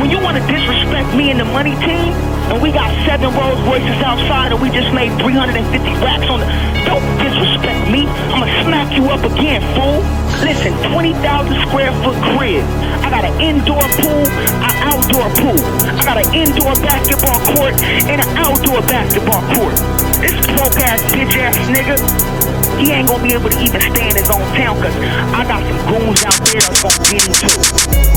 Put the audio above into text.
when you want to disrespect me and the money team, and we got 7 Rolls Royces outside, and we just made 350 racks on the... Don't disrespect me. I'ma smack you up again, fool. Listen, 20,000 square foot crib. I got an indoor pool, an outdoor pool. I got an indoor basketball court and an outdoor basketball court. This broke ass bitch ass nigga, he ain't gonna be able to even stay in his own town, cause I got some goons out there that's gonna get him too.